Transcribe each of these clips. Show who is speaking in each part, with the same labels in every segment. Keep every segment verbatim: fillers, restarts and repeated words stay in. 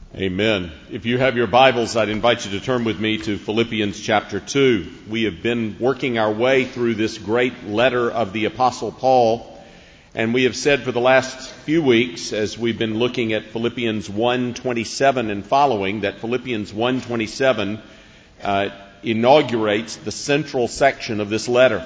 Speaker 1: Amen. If you have your Bibles, I'd invite you to turn with me to Philippians chapter two. We have been working our way through this great letter of the Apostle Paul, and we have said for the last few weeks, as we've been looking at Philippians one twenty-seven and following, that Philippians one twenty-seven uh, inaugurates the central section of this letter.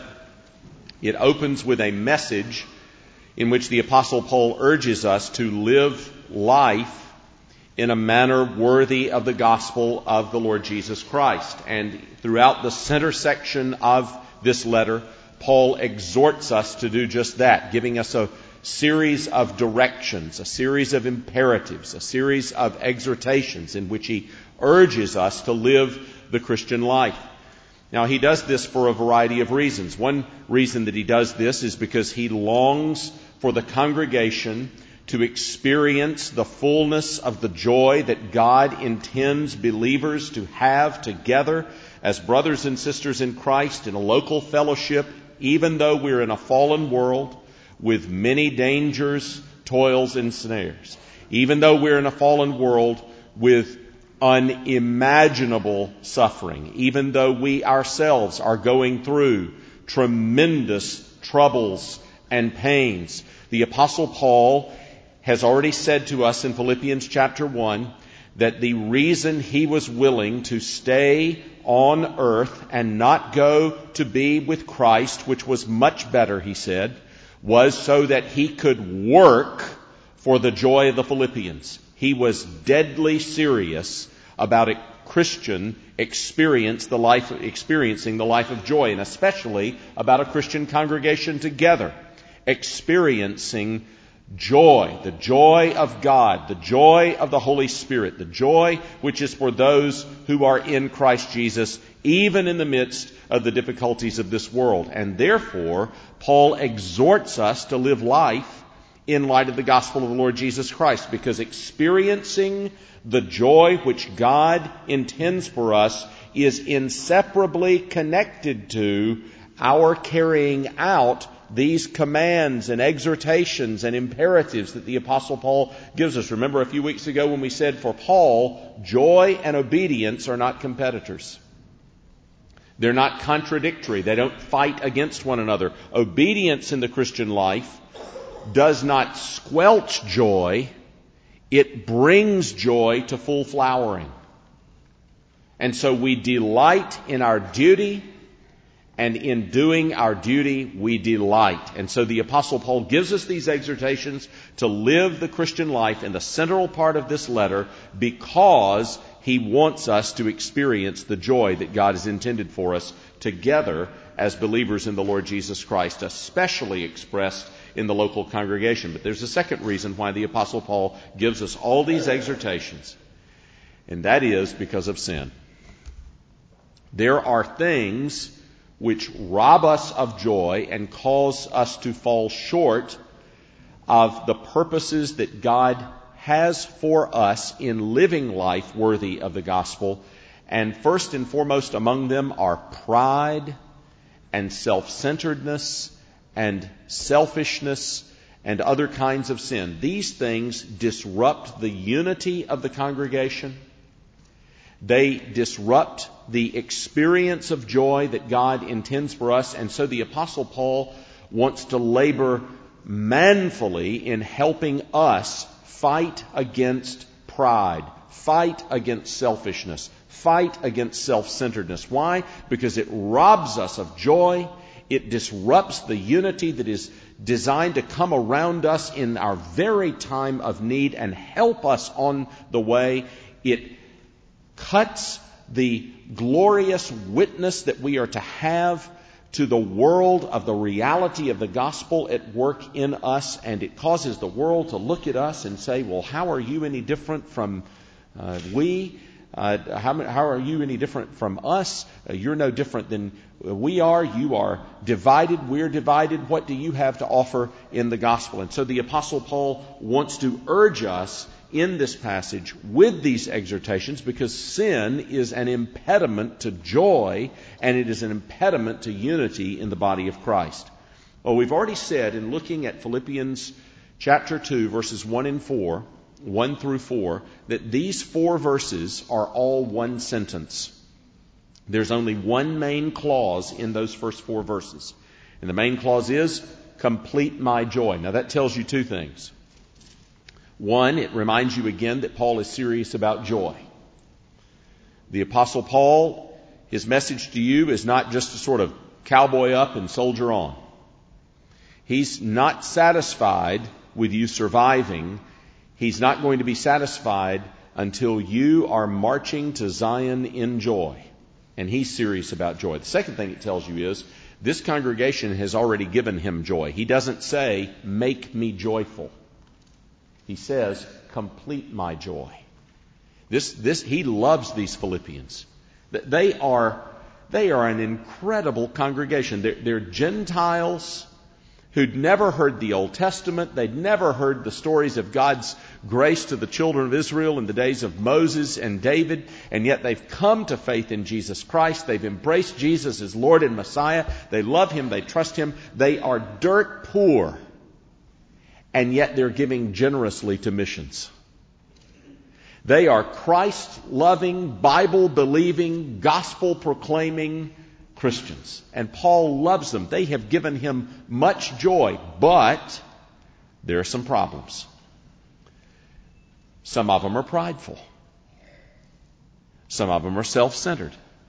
Speaker 1: It opens with a message in which the Apostle Paul urges us to live life in a manner worthy of the gospel of the Lord Jesus Christ. And throughout the center section of this letter, Paul exhorts us to do just that, giving us a series of directions, a series of imperatives, a series of exhortations in which he urges us to live the Christian life. Now, he does this for a variety of reasons. One reason that he does this is because he longs for the congregation to experience the fullness of the joy that God intends believers to have together as brothers and sisters in Christ in a local fellowship, even though we're in a fallen world with many dangers, toils, and snares. Even though we're in a fallen world with unimaginable suffering. Even though we ourselves are going through tremendous troubles and pains. The Apostle Paul has already said to us in Philippians chapter one that the reason he was willing to stay on earth and not go to be with Christ, which was much better, he said, was so that he could work for the joy of the Philippians. He was deadly serious about a Christian experience the life, experiencing the life of joy, and especially about a Christian congregation together experiencing joy, the joy of God, the joy of the Holy Spirit, the joy which is for those who are in Christ Jesus, even in the midst of the difficulties of this world. And therefore, Paul exhorts us to live life in light of the gospel of the Lord Jesus Christ, because experiencing the joy which God intends for us is inseparably connected to our carrying out these commands and exhortations and imperatives that the Apostle Paul gives us. Remember a few weeks ago when we said for Paul, joy and obedience are not competitors. They're not contradictory. They don't fight against one another. Obedience in the Christian life does not squelch joy. It brings joy to full flowering. And so we delight in our duty, and in doing our duty, we delight. And so the Apostle Paul gives us these exhortations to live the Christian life in the central part of this letter, because he wants us to experience the joy that God has intended for us together as believers in the Lord Jesus Christ, especially expressed in the local congregation. But there's a second reason why the Apostle Paul gives us all these exhortations, and that is because of sin. There are things which rob us of joy and cause us to fall short of the purposes that God has for us in living life worthy of the gospel. And first and foremost among them are pride and self-centeredness and selfishness and other kinds of sin. These things disrupt the unity of the congregation. They disrupt the experience of joy that God intends for us. And so the Apostle Paul wants to labor manfully in helping us fight against pride, fight against selfishness, fight against self-centeredness. Why? Because it robs us of joy. It disrupts the unity that is designed to come around us in our very time of need and help us on the way. It cuts the glorious witness that we are to have to the world of the reality of the gospel at work in us, and it causes the world to look at us and say, well, how are you any different from uh, we? Uh, how, how are you any different from us? Uh, you're no different than we are. You are divided. We're divided. What do you have to offer in the gospel? And so the Apostle Paul wants to urge us in this passage with these exhortations, because sin is an impediment to joy, and it is an impediment to unity in the body of Christ. Well, we've already said in looking at Philippians chapter two, verses one and four, one through four, that these four verses are all one sentence. There's only one main clause in those first four verses. And the main clause is, complete my joy. Now that tells you two things. One, it reminds you again that Paul is serious about joy. The Apostle Paul, his message to you is not just to sort of cowboy up and soldier on. He's not satisfied with you surviving. He's not going to be satisfied until you are marching to Zion in joy. And he's serious about joy. The second thing it tells you is, this congregation has already given him joy. He doesn't say, make me joyful. He says, complete my joy. This, this, he loves these Philippians. They are, they are an incredible congregation. They're, they're Gentiles who'd never heard the Old Testament. They'd never heard the stories of God's grace to the children of Israel in the days of Moses and David, and yet they've come to faith in Jesus Christ. They've embraced Jesus as Lord and Messiah. They love Him. They trust Him. They are dirt poor, and yet they're giving generously to missions. They are Christ-loving, Bible-believing, gospel-proclaiming Christians. And Paul loves them. They have given him much joy, but there are some problems. Some of them are prideful. Some of them are self-centered.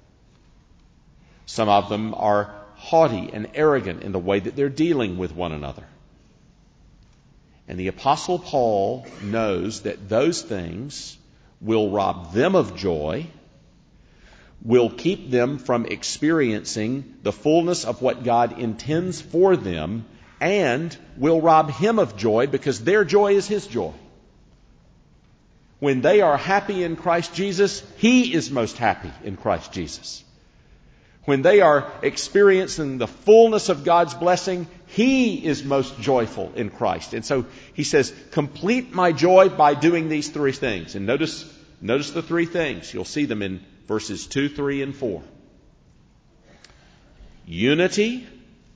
Speaker 1: Some of them are haughty and arrogant in the way that they're dealing with one another. And the Apostle Paul knows that those things will rob them of joy, will keep them from experiencing the fullness of what God intends for them, and will rob him of joy because their joy is his joy. When they are happy in Christ Jesus, he is most happy in Christ Jesus. When they are experiencing the fullness of God's blessing, he is most joyful in Christ. And so he says, complete my joy by doing these three things. And notice, notice the three things. You'll see them in verses two, three, and four. Unity,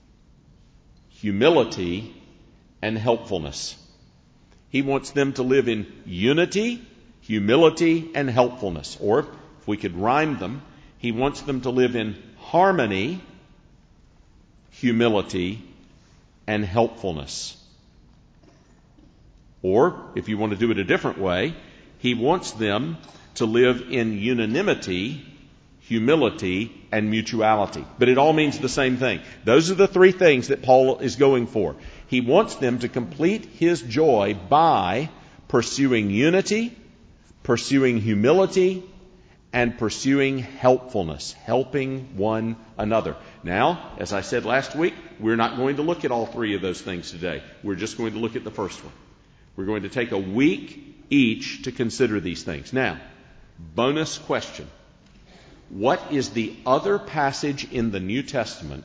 Speaker 1: humility, and helpfulness. He wants them to live in unity, humility, and helpfulness. Or, if we could rhyme them, he wants them to live in harmony, humility, and helpfulness. Or, if you want to do it a different way, he wants them to live in unanimity, humility, and mutuality. But it all means the same thing. Those are the three things that Paul is going for. He wants them to complete his joy by pursuing unity, pursuing humility, and pursuing helpfulness, helping one another. Now, as I said last week, we're not going to look at all three of those things today. We're just going to look at the first one. We're going to take a week each to consider these things. Now, bonus question. What is the other passage in the New Testament?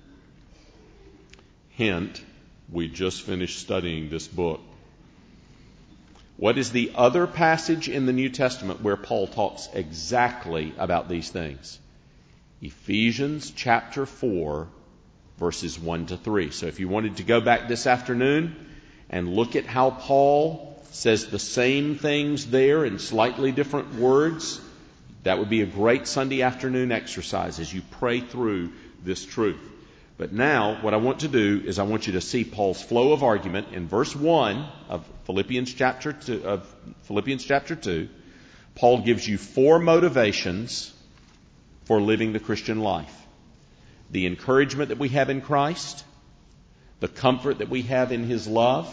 Speaker 1: Hint, we just finished studying this book. What is the other passage in the New Testament where Paul talks exactly about these things? Ephesians chapter four, verses one to three. So if you wanted to go back this afternoon and look at how Paul says the same things there in slightly different words, that would be a great Sunday afternoon exercise as you pray through this truth. But now, what I want to do is I want you to see Paul's flow of argument in verse one of Philippians chapter two. Of Philippians chapter two, Paul gives you four motivations for living the Christian life: the encouragement that we have in Christ, the comfort that we have in His love,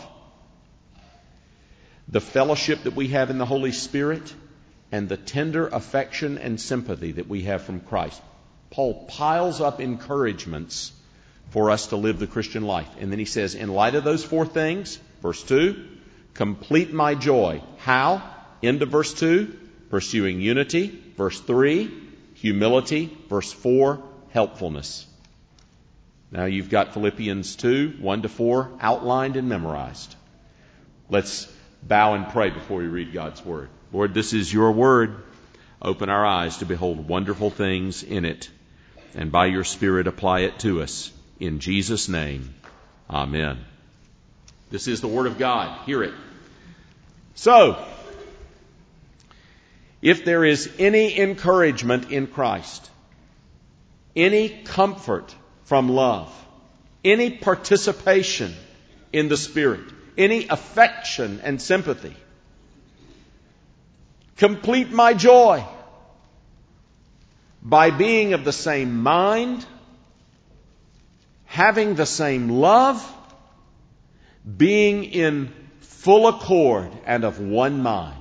Speaker 1: the fellowship that we have in the Holy Spirit, and the tender affection and sympathy that we have from Christ. Paul piles up encouragements for us to live the Christian life. And then he says, in light of those four things, verse two, complete my joy. How? End of verse two, pursuing unity. Verse three, humility. Verse four, helpfulness. Now you've got Philippians two, one to four outlined and memorized. Let's bow and pray before we read God's Word. Lord, this is your Word. Open our eyes to behold wonderful things in it, and by your Spirit apply it to us. In Jesus' name, amen. This is the Word of God. Hear it. So, if there is any encouragement in Christ, any comfort from love, any participation in the Spirit, any affection and sympathy, complete my joy by being of the same mind, having the same love, being in full accord and of one mind.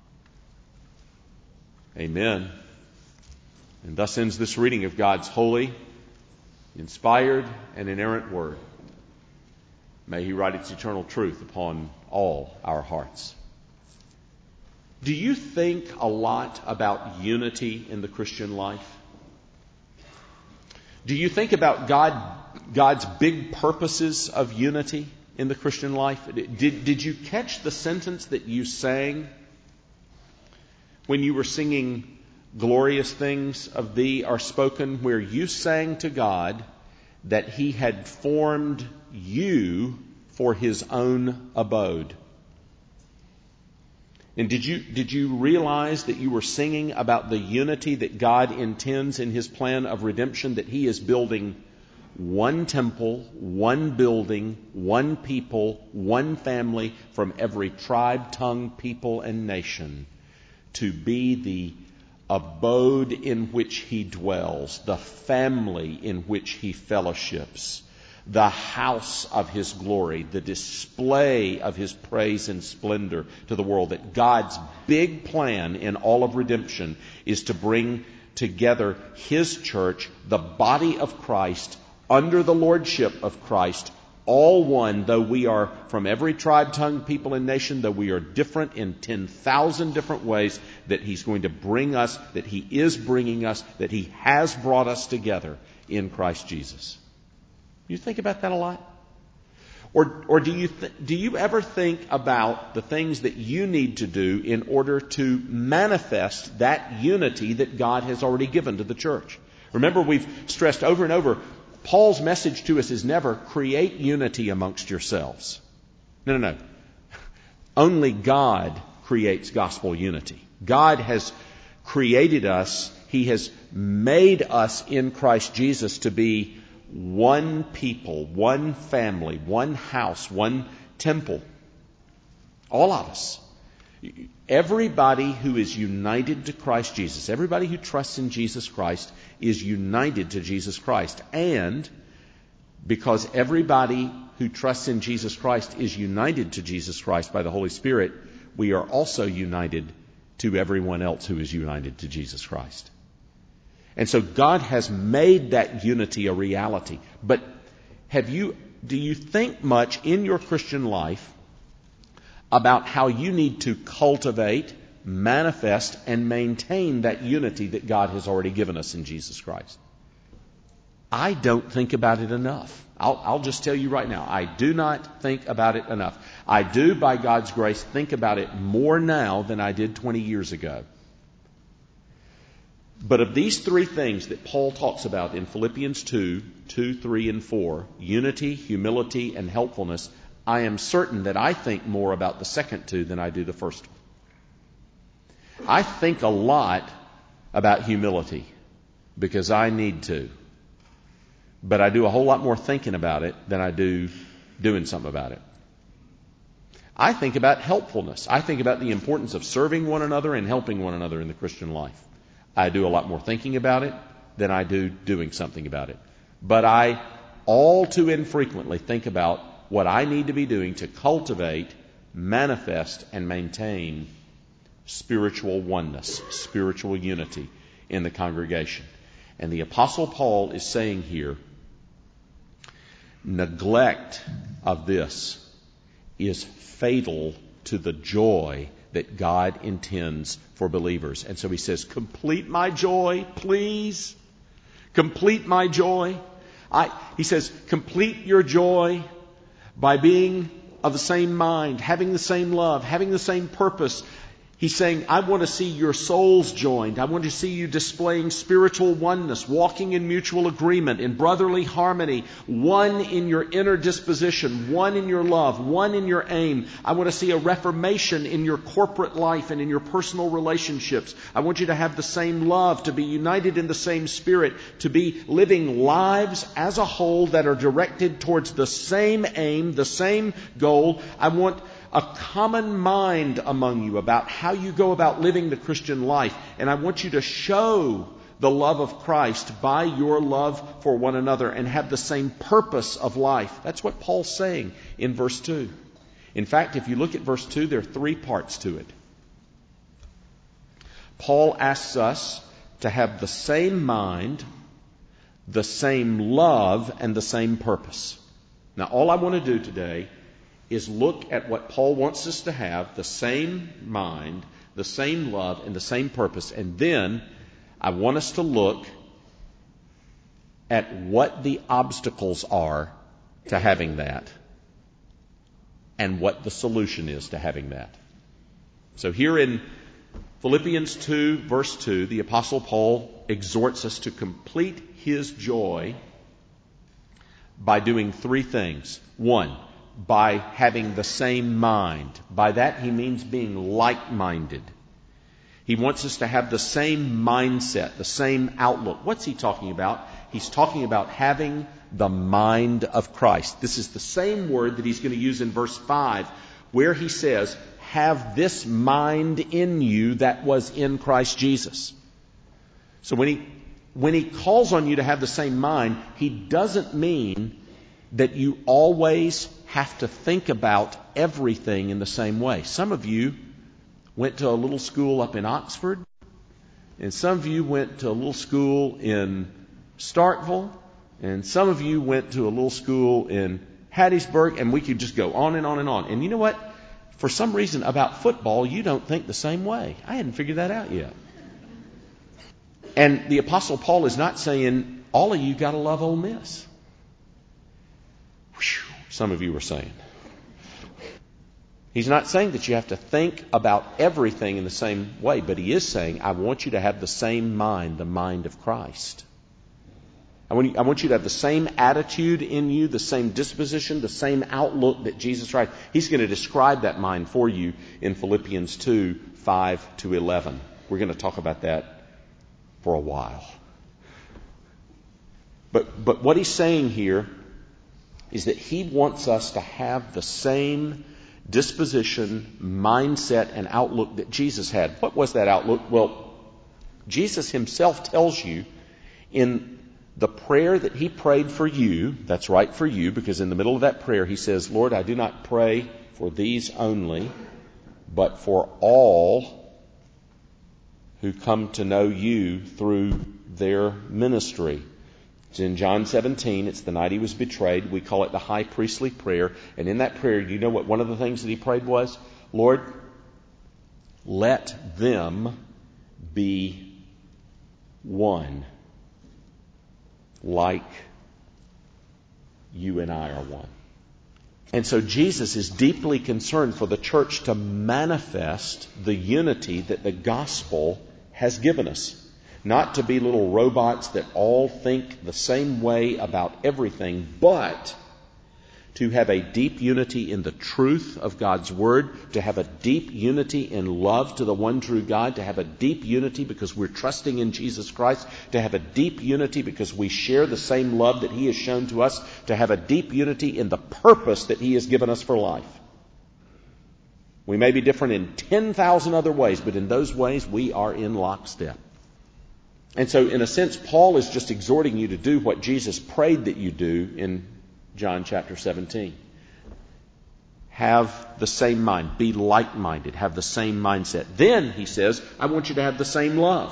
Speaker 1: Amen. And thus ends this reading of God's holy, inspired, and inerrant Word. May He write its eternal truth upon all our hearts. Do you think a lot about unity in the Christian life? Do you think about God, God's big purposes of unity in the Christian life? Did, did you catch the sentence that you sang when you were singing "Glorious Things of Thee Are Spoken," where you sang to God that He had formed you for His own abode? And did you, did you realize that you were singing about the unity that God intends in His plan of redemption, that He is building one temple, one building, one people, one family from every tribe, tongue, people, and nation to be the abode in which He dwells, the family in which He fellowships, the house of His glory, the display of His praise and splendor to the world. That God's big plan in all of redemption is to bring together His church, the body of Christ, under the lordship of Christ, all one, though we are from every tribe, tongue, people, and nation, though we are different in ten thousand different ways, that He's going to bring us, that He is bringing us, that He has brought us together in Christ Jesus. You think about that a lot? Or, or do you th- do you ever think about the things that you need to do in order to manifest that unity that God has already given to the church? Remember, we've stressed over and over, Paul's message to us is never create unity amongst yourselves. No, no, no. Only God creates gospel unity. God has created us. He has made us in Christ Jesus to be one people, one family, one house, one temple. All of us. Everybody who is united to Christ Jesus, everybody who trusts in Jesus Christ is united to Jesus Christ. And because everybody who trusts in Jesus Christ is united to Jesus Christ by the Holy Spirit, we are also united to everyone else who is united to Jesus Christ. And so God has made that unity a reality. But have you, do you think much in your Christian life about how you need to cultivate, manifest, and maintain that unity that God has already given us in Jesus Christ? I don't think about it enough. I'll, I'll just tell you right now, I do not think about it enough. I do, by God's grace, think about it more now than I did twenty years ago. But of these three things that Paul talks about in Philippians two, two, three, and four, unity, humility, and helpfulness, I am certain that I think more about the second two than I do the first one. I think a lot about humility because I need to. But I do a whole lot more thinking about it than I do doing something about it. I think about helpfulness. I think about the importance of serving one another and helping one another in the Christian life. I do a lot more thinking about it than I do doing something about it. But I all too infrequently think about what I need to be doing to cultivate, manifest, and maintain spiritual oneness, spiritual unity in the congregation. And the Apostle Paul is saying here, neglect of this is fatal to the joy that God intends for believers. And so he says, complete my joy, please. Complete my joy. I, he says, complete your joy by being of the same mind, having the same love, having the same purpose, He's saying, I want to see your souls joined. I want to see you displaying spiritual oneness, walking in mutual agreement, in brotherly harmony, one in your inner disposition, one in your love, one in your aim. I want to see a reformation in your corporate life and in your personal relationships. I want you to have the same love, to be united in the same spirit, to be living lives as a whole that are directed towards the same aim, the same goal. I want a common mind among you about how you go about living the Christian life. And I want you to show the love of Christ by your love for one another and have the same purpose of life. That's what Paul's saying in verse two. In fact, if you look at verse two, there are three parts to it. Paul asks us to have the same mind, the same love, and the same purpose. Now, all I want to do today is look at what Paul wants us to have, the same mind, the same love, and the same purpose. And then I want us to look at what the obstacles are to having that and what the solution is to having that. So here in Philippians two, verse two, the Apostle Paul exhorts us to complete his joy by doing three things. One, by having the same mind. By that he means being like-minded. He wants us to have the same mindset, the same outlook. What's he talking about? He's talking about having the mind of Christ. This is the same word that he's going to use in verse five, where he says, have this mind in you that was in Christ Jesus. So when he, when he calls on you to have the same mind, he doesn't mean that you always have to think about everything in the same way. Some of you went to a little school up in Oxford, and some of you went to a little school in Starkville, and some of you went to a little school in Hattiesburg, and we could just go on and on and on. And you know what? For some reason about football, you don't think the same way. I hadn't figured that out yet. And the Apostle Paul is not saying, all of you got to love Ole Miss. Whew, some of you were saying. He's not saying that you have to think about everything in the same way, but he is saying, I want you to have the same mind, the mind of Christ. I want, you, I want you to have the same attitude in you, the same disposition, the same outlook that Jesus had. He's going to describe that mind for you in Philippians two, five to eleven. We're going to talk about that for a while. But, but what he's saying here is that he wants us to have the same disposition, mindset, and outlook that Jesus had. What was that outlook? Well, Jesus himself tells you in the prayer that he prayed for you, that's right for you, because in the middle of that prayer he says, Lord, I do not pray for these only, but for all who come to know you through their ministry. It's in John seventeen. It's the night he was betrayed. We call it the high priestly prayer. And in that prayer, you know what one of the things that he prayed was? Lord, let them be one, like you and I are one. And so Jesus is deeply concerned for the church to manifest the unity that the gospel has given us. Not to be little robots that all think the same way about everything, but to have a deep unity in the truth of God's Word, to have a deep unity in love to the one true God, to have a deep unity because we're trusting in Jesus Christ, to have a deep unity because we share the same love that He has shown to us, to have a deep unity in the purpose that He has given us for life. We may be different in ten thousand other ways, but in those ways we are in lockstep. And so, in a sense, Paul is just exhorting you to do what Jesus prayed that you do in John chapter seventeen. Have the same mind. Be like-minded. Have the same mindset. Then, he says, I want you to have the same love.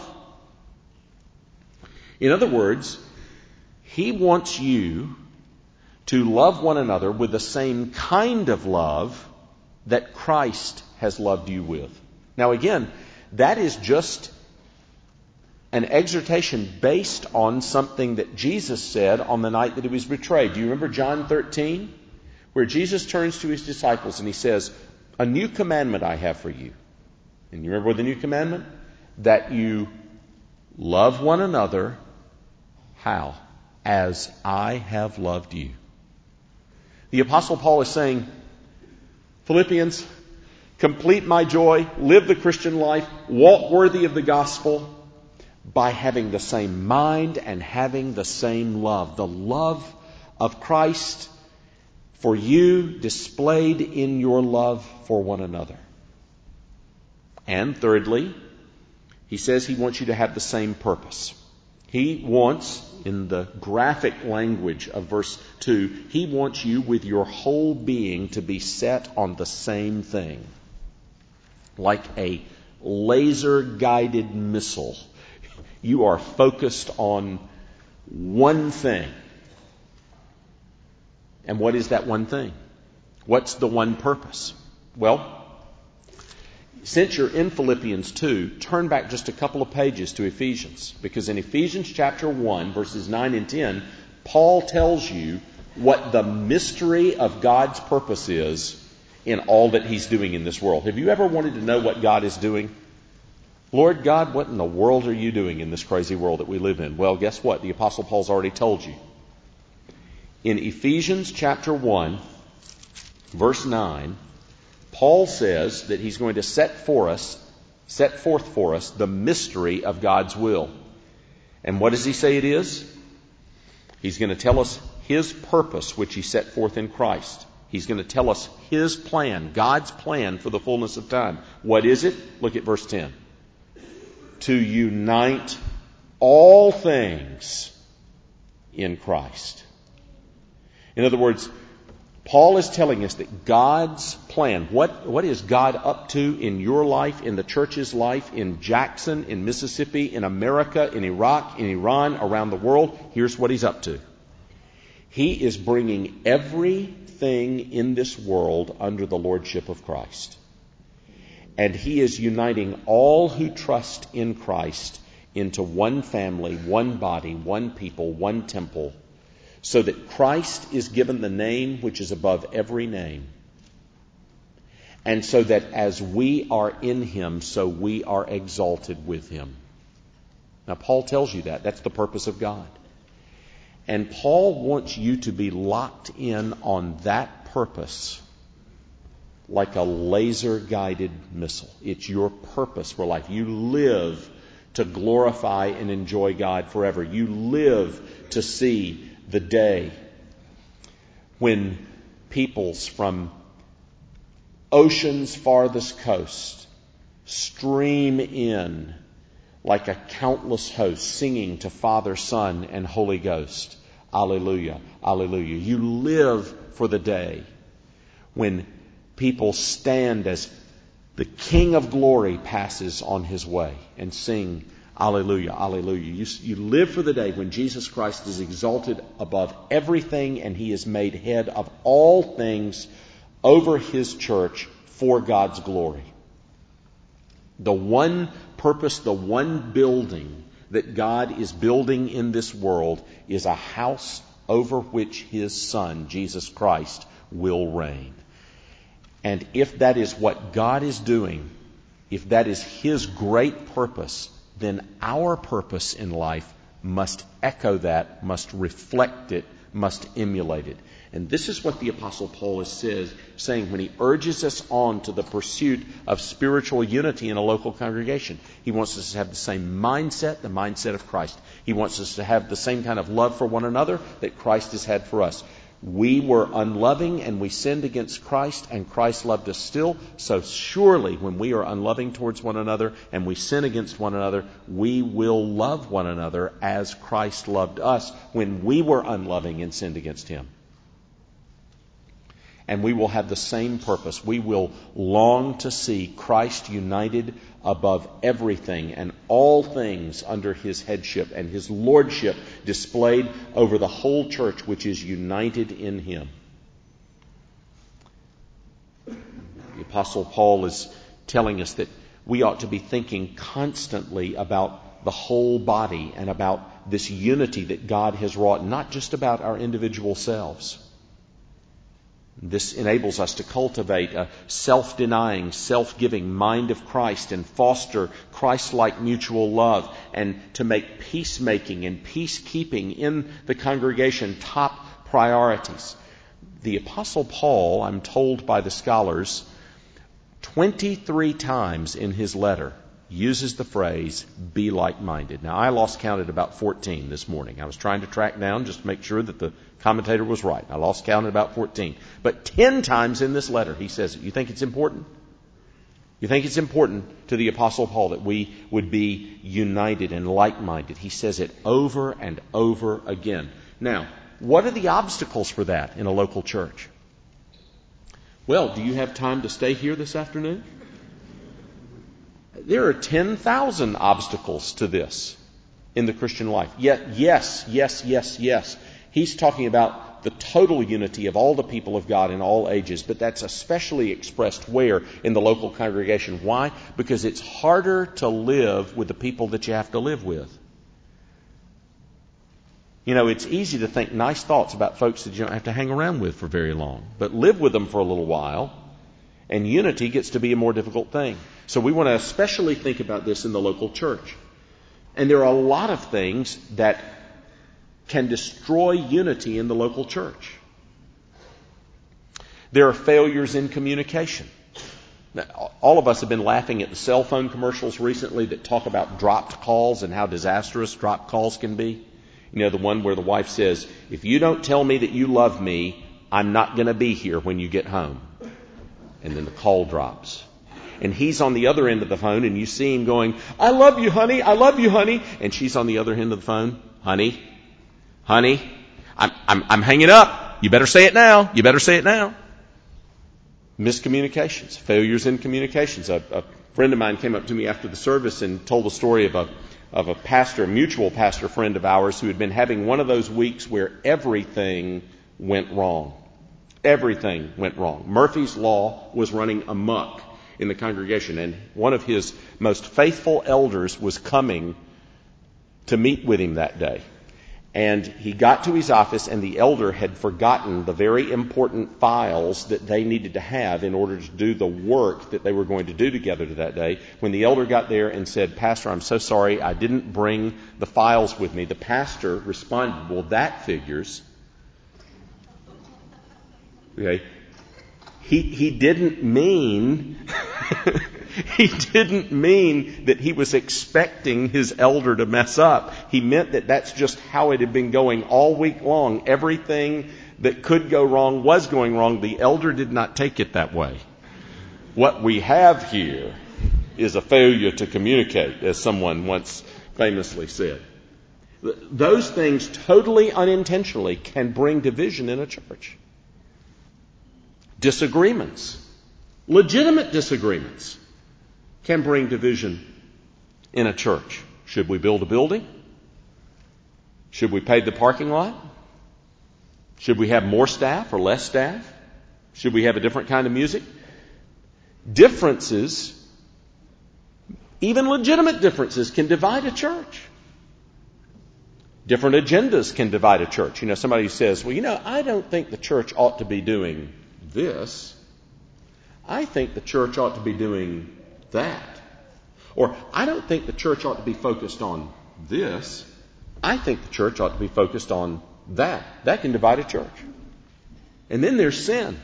Speaker 1: In other words, he wants you to love one another with the same kind of love that Christ has loved you with. Now, again, that is just an exhortation based on something that Jesus said on the night that he was betrayed. Do you remember John thirteen? Where Jesus turns to his disciples and he says, a new commandment I have for you, And you remember the new commandment? That you love one another. How? As I have loved you. The Apostle Paul is saying, Philippians, complete my joy, live the Christian life, walk worthy of the gospel by having the same mind and having the same love. The love of Christ for you displayed in your love for one another. And thirdly, he says he wants you to have the same purpose. He wants, in the graphic language of verse two, he wants you with your whole being to be set on the same thing. Like a laser-guided missile. You are focused on one thing. And what is that one thing? What's the one purpose? Well, since you're in Philippians two, turn back just a couple of pages to Ephesians. Because in Ephesians chapter one, verses nine and ten, Paul tells you what the mystery of God's purpose is in all that He's doing in this world. Have you ever wanted to know what God is doing? Lord God, what in the world are you doing in this crazy world that we live in? Well, guess what? The Apostle Paul's already told you. In Ephesians chapter one, verse nine, Paul says that he's going to set for us, set forth for us the mystery of God's will. And what does he say it is? He's going to tell us his purpose, which he set forth in Christ. He's going to tell us his plan, God's plan for the fullness of time. What is it? Look at verse ten. To unite all things in Christ. In other words, Paul is telling us that God's plan, what, what is God up to in your life, in the church's life, in Jackson, in Mississippi, in America, in Iraq, in Iran, around the world? Here's what He's up to. He is bringing everything in this world under the lordship of Christ. And He is uniting all who trust in Christ into one family, one body, one people, one temple, so that Christ is given the name which is above every name. And so that as we are in Him, so we are exalted with Him. Now, Paul tells you that. That's the purpose of God. And Paul wants you to be locked in on that purpose like a laser-guided missile. It's your purpose for life. You live to glorify and enjoy God forever. You live to see the day when peoples from ocean's farthest coast stream in like a countless host, singing to Father, Son, and Holy Ghost. Alleluia, alleluia. You live for the day when people stand as the King of Glory passes on His way and sing, alleluia, alleluia. You, you live for the day when Jesus Christ is exalted above everything and He is made head of all things over His church for God's glory. The one purpose, the one building that God is building in this world is a house over which His Son, Jesus Christ, will reign. And if that is what God is doing, if that is His great purpose, then our purpose in life must echo that, must reflect it, must emulate it. And this is what the Apostle Paul is says, saying when he urges us on to the pursuit of spiritual unity in a local congregation. He wants us to have the same mindset, the mindset of Christ. He wants us to have the same kind of love for one another that Christ has had for us. We were unloving and we sinned against Christ, and Christ loved us still. So surely when we are unloving towards one another and we sin against one another, we will love one another as Christ loved us when we were unloving and sinned against Him. And we will have the same purpose. We will long to see Christ united above everything and all things under His headship and His lordship displayed over the whole church, which is united in Him. The Apostle Paul is telling us that we ought to be thinking constantly about the whole body and about this unity that God has wrought, not just about our individual selves. This enables us to cultivate a self-denying, self-giving mind of Christ and foster Christ-like mutual love, and to make peacemaking and peacekeeping in the congregation top priorities. The Apostle Paul, I'm told by the scholars, twenty-three times in his letter uses the phrase, be like-minded. Now, I lost count at about fourteen this morning. I was trying to track down just to make sure that the commentator was right. I lost count at about fourteen. But ten times in this letter, he says it. You think it's important? You think it's important to the Apostle Paul that we would be united and like-minded? He says it over and over again. Now, what are the obstacles for that in a local church? Well, do you have time to stay here this afternoon? There are ten thousand obstacles to this in the Christian life. Yet, yes, yes, yes, yes. He's talking about the total unity of all the people of God in all ages, but that's especially expressed where? In the local congregation. Why? Because it's harder to live with the people that you have to live with. You know, it's easy to think nice thoughts about folks that you don't have to hang around with for very long, but live with them for a little while, and unity gets to be a more difficult thing. So we want to especially think about this in the local church. And there are a lot of things that can destroy unity in the local church. There are failures in communication. Now, all of us have been laughing at the cell phone commercials recently that talk about dropped calls and how disastrous dropped calls can be. You know, the one where the wife says, if you don't tell me that you love me, I'm not going to be here when you get home. And then the call drops. And he's on the other end of the phone, and you see him going, I love you, honey, I love you, honey. And she's on the other end of the phone, honey, honey, I'm, I'm, I'm hanging up. You better say it now. You better say it now. Miscommunications, failures in communications. A, a friend of mine came up to me after the service and told the story of a of a pastor, a mutual pastor friend of ours, who had been having one of those weeks where everything went wrong. Everything went wrong. Murphy's Law was running amok in the congregation, and one of his most faithful elders was coming to meet with him that day. And he got to his office, and the elder had forgotten the very important files that they needed to have in order to do the work that they were going to do together that day. When the elder got there and said, Pastor, I'm so sorry, I didn't bring the files with me, the pastor responded, well, that figures. Okay. He, he didn't mean, he didn't mean that he was expecting his elder to mess up. He meant that that's just how it had been going all week long. Everything that could go wrong was going wrong. The elder did not take it that way. What we have here is a failure to communicate, as someone once famously said. Those things totally unintentionally can bring division in a church. Disagreements, legitimate disagreements, can bring division in a church. Should we build a building? Should we pave the parking lot? Should we have more staff or less staff? Should we have a different kind of music? Differences, even legitimate differences, can divide a church. Different agendas can divide a church. You know, somebody who says, well, you know, I don't think the church ought to be doing this. I think the church ought to be doing that. Or, I don't think the church ought to be focused on this. I think the church ought to be focused on that. That can divide a church. And then there's sin.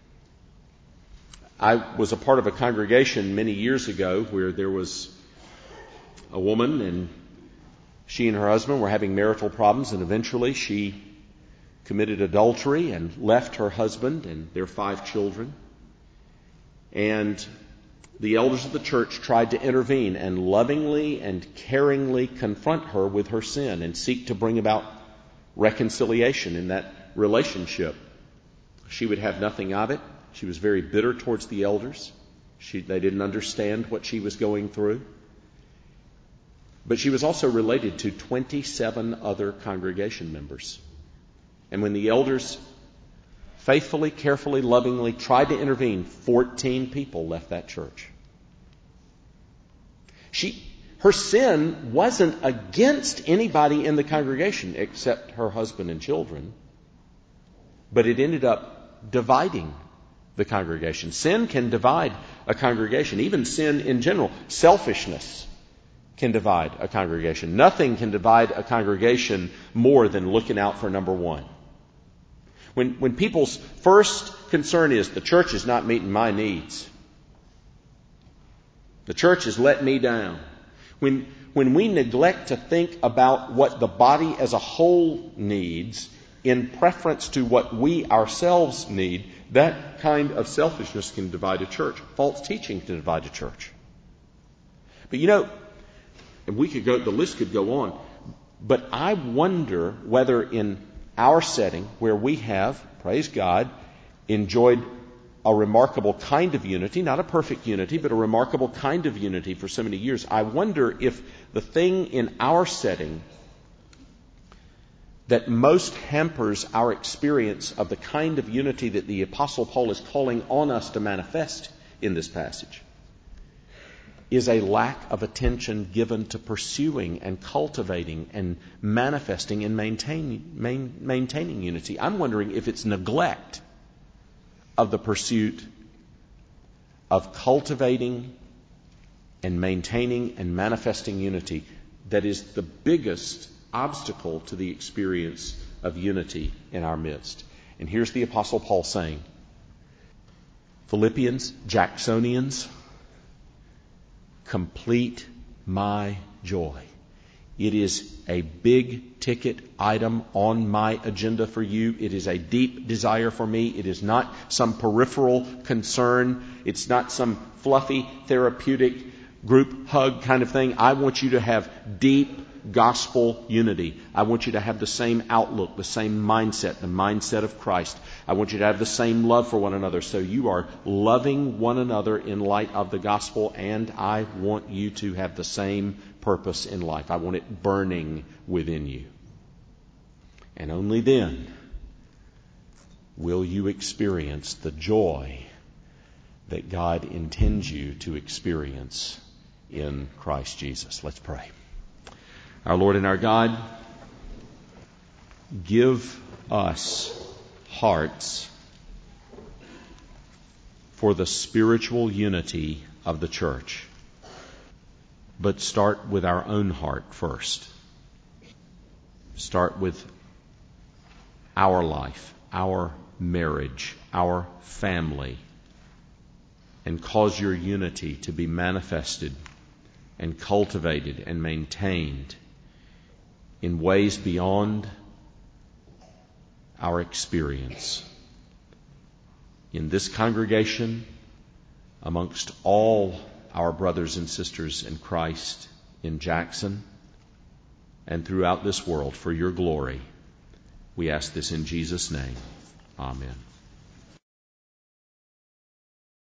Speaker 1: I was a part of a congregation many years ago where there was a woman, and she and her husband were having marital problems, and eventually she committed adultery and left her husband and their five children. And the elders of the church tried to intervene and lovingly and caringly confront her with her sin and seek to bring about reconciliation in that relationship. She would have nothing of it. She was very bitter towards the elders. She, they didn't understand what she was going through. But she was also related to twenty-seven other congregation members. And when the elders faithfully, carefully, lovingly tried to intervene, fourteen people left that church. She, her sin wasn't against anybody in the congregation except her husband and children, but it ended up dividing the congregation. Sin can divide a congregation. Even sin in general, selfishness, can divide a congregation. Nothing can divide a congregation more than looking out for number one. When, when people's first concern is the church is not meeting my needs, the church has let me down. When, when we neglect to think about what the body as a whole needs in preference to what we ourselves need, that kind of selfishness can divide a church. False teaching can divide a church. But you know, and we could go, the list could go on, but I wonder whether in our setting where we have, praise God, enjoyed a remarkable kind of unity, not a perfect unity, but a remarkable kind of unity for so many years, I wonder if the thing in our setting that most hampers our experience of the kind of unity that the Apostle Paul is calling on us to manifest in this passage is a lack of attention given to pursuing and cultivating and manifesting and maintaining, main, maintaining unity. I'm wondering if it's neglect of the pursuit of cultivating and maintaining and manifesting unity that is the biggest obstacle to the experience of unity in our midst. And here's the Apostle Paul saying, Philippians, Jacksonians, complete my joy. It is a big ticket item on my agenda for you. It is a deep desire for me. It is not some peripheral concern. It's not some fluffy therapeutic group hug kind of thing. I want you to have deep gospel unity. I want you to have the same outlook, the same mindset, the mindset of Christ. I want you to have the same love for one another. So you are loving one another in light of the gospel, and I want you to have the same purpose in life. I want it burning within you. And only then will you experience the joy that God intends you to experience in Christ Jesus. Let's pray. Our Lord and our God, give us hearts for the spiritual unity of the church. But start with our own heart first. Start with our life, our marriage, our family, and cause your unity to be manifested and cultivated and maintained in ways beyond our experience. In this congregation, amongst all our brothers and sisters in Christ in Jackson, and throughout this world for your glory, we ask this in Jesus' name. Amen.